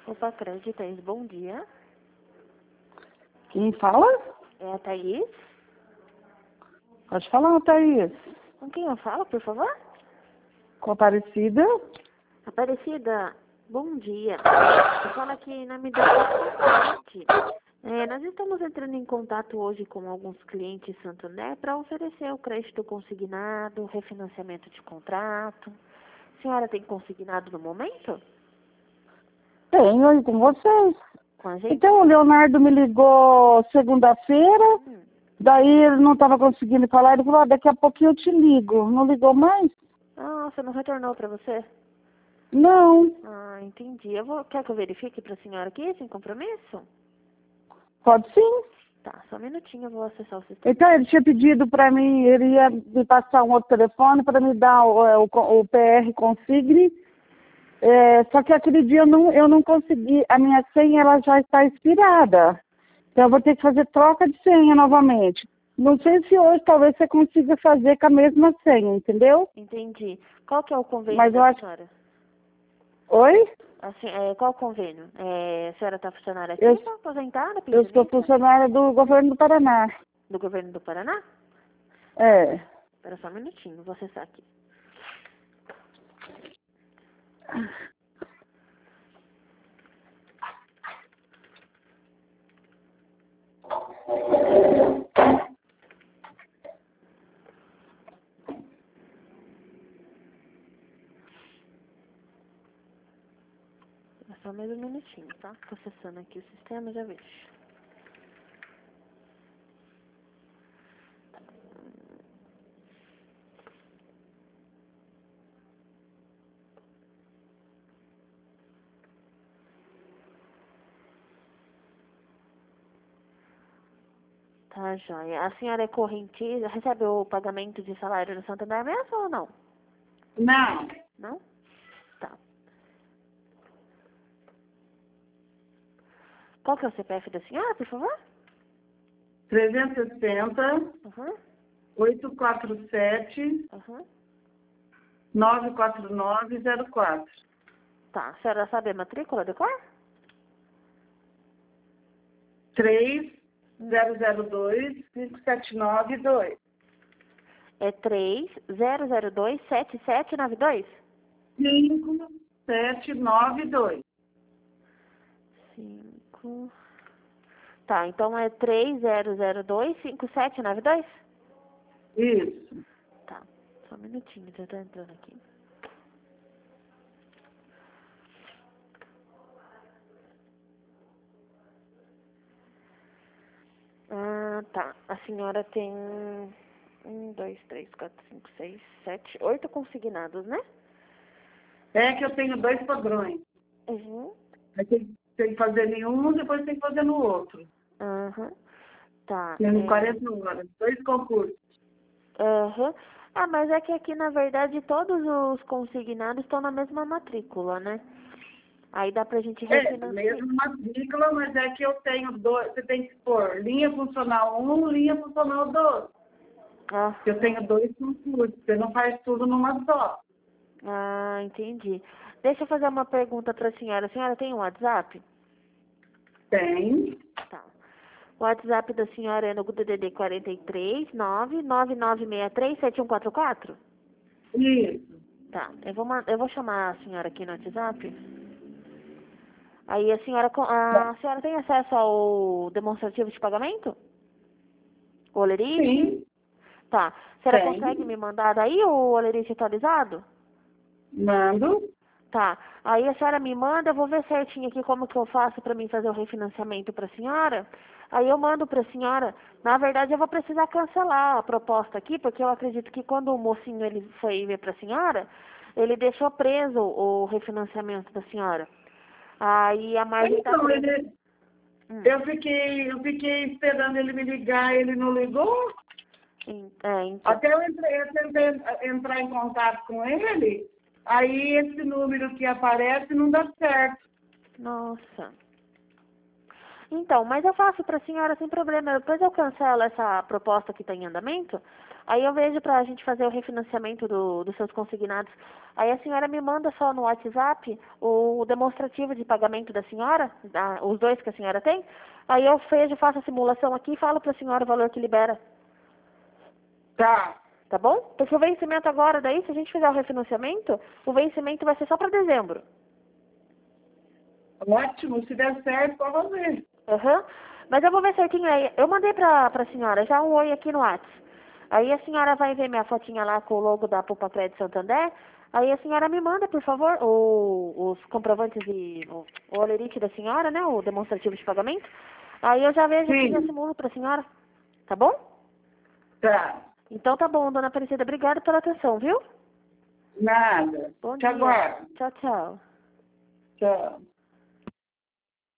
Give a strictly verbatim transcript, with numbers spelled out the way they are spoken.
Opa, Créditos, bom dia. Quem fala? É a Thaís? Pode falar, Thaís. Com quem eu falo, por favor? Com a Aparecida. Aparecida, bom dia. Eu falo aqui na medida do é, nós estamos entrando em contato hoje com alguns clientes Santander para oferecer o crédito consignado, refinanciamento de contrato. A senhora tem consignado no momento? Tenho aí com vocês. Com a gente? Então, o Leonardo me ligou segunda-feira, Hum. daí ele não estava conseguindo falar, ele falou, ah, daqui a pouquinho eu te ligo. Não ligou mais? Ah, você não retornou para você? Não. Ah, entendi. Eu vou, quer que eu verifique para a senhora aqui, sem compromisso? Pode sim. Tá, só um minutinho, eu vou acessar o sistema. Então, ele tinha pedido para mim, ele ia me passar um outro telefone para me dar o, é, o, o P R Consigne. É, só que aquele dia eu não, eu não consegui, a minha senha ela já está expirada. Então eu vou ter que fazer troca de senha novamente. Não sei se hoje talvez você consiga fazer com a mesma senha, entendeu? Entendi. Qual que é o convênio Mas eu da acho... senhora? Oi? Assim, é, qual o convênio? É, a senhora está funcionária Eu, ativa, aposentada, eu sou pensionista? funcionária do governo do Paraná. Do governo do Paraná? É. Espera só um minutinho, vou acessar aqui. É só mais um minutinho, tá? Tô acessando aqui o sistema, já vejo. Tá, joia. A senhora é correntista, recebe o pagamento de salário no Santander mesmo ou não? Não. Não? Tá. Qual que é o C P F da senhora, por favor? trezentos e sessenta, Uhum, oitocentos e quarenta e sete, uhum. novecentos e quarenta e nove, zero quatro. Tá, a senhora sabe a matrícula de cor? três zero zero dois, cinco sete nove dois. É três zero zero dois sete sete nove dois? cinco sete nove dois. Cinco. Tá, então é três zero zero dois cinco sete nove dois? Isso. Tá, só um minutinho, já tá entrando aqui. Ah, tá. A senhora tem um, dois, três, quatro, cinco, seis, sete, oito consignados, né? É que eu tenho dois padrões. Uhum. Aí tem, tem que fazer em um, depois tem que fazer no outro. Aham. Tá. Tem é... quarenta horas, dois concursos. Aham. Ah, mas é que aqui, na verdade, todos os consignados estão na mesma matrícula, né? Aí dá pra gente É, refinanciar. mesmo matrícula, mas é que eu tenho dois, você tem que pôr linha funcional um, linha funcional dois. Ah, Eu tenho dois concursos, você não faz tudo numa só. ah, entendi. Deixa eu fazer uma pergunta pra senhora. A senhora tem um WhatsApp? Tem. Tá. O WhatsApp da senhora é no D D D quarenta e três, nove nove nove seis três, sete um quatro quatro? Isso. Tá. Eu vou, man- eu vou chamar a senhora aqui no WhatsApp. Aí a senhora, co- a senhora tem acesso ao demonstrativo de pagamento? O olerite? Sim, Tá. A senhora tem. consegue me mandar daí o olerite atualizado? Mando. Tá. Aí a senhora me manda, eu vou ver certinho aqui como que eu faço pra mim fazer o refinanciamento pra senhora. Aí eu mando pra senhora. Na verdade, eu vou precisar cancelar a proposta aqui, porque eu acredito que quando o mocinho ele foi ver pra senhora, ele deixou preso o refinanciamento da senhora. Aí a margem tá Então, presa. ele, Hum. eu, fiquei, eu fiquei esperando ele me ligar, ele não ligou. En- É, então. Até eu, entrei, eu tentei entrar em contato com ele, aí esse número que aparece não dá certo. Nossa. Então, mas eu faço pra senhora sem problema. Depois eu cancelo essa proposta que está em andamento. Aí eu vejo pra gente fazer o refinanciamento do, dos seus consignados. Aí a senhora me manda só no WhatsApp o, o demonstrativo de pagamento da senhora, da, os dois que a senhora tem. Aí eu vejo, faço a simulação aqui e falo pra senhora o valor que libera. Tá. Tá bom? Porque o vencimento agora, daí, se a gente fizer o refinanciamento, o vencimento vai ser só pra dezembro. Ótimo, se der certo, pode ver. Aham. Mas eu vou ver certinho aí. Eu mandei pra, pra senhora já um oi aqui no WhatsApp. Aí a senhora vai ver minha fotinha lá com o logo da Poupa Crédito Santander. Aí a senhora me manda, por favor, o, os comprovantes de... O, o olerite da senhora, né? O demonstrativo de pagamento. Aí eu já vejo aqui e já simulo pra senhora. Tá bom? Tá. Então tá bom, dona Aparecida. Obrigada pela atenção, viu? Nada. Bom Te dia. aguardo. Tchau, tchau. Tchau.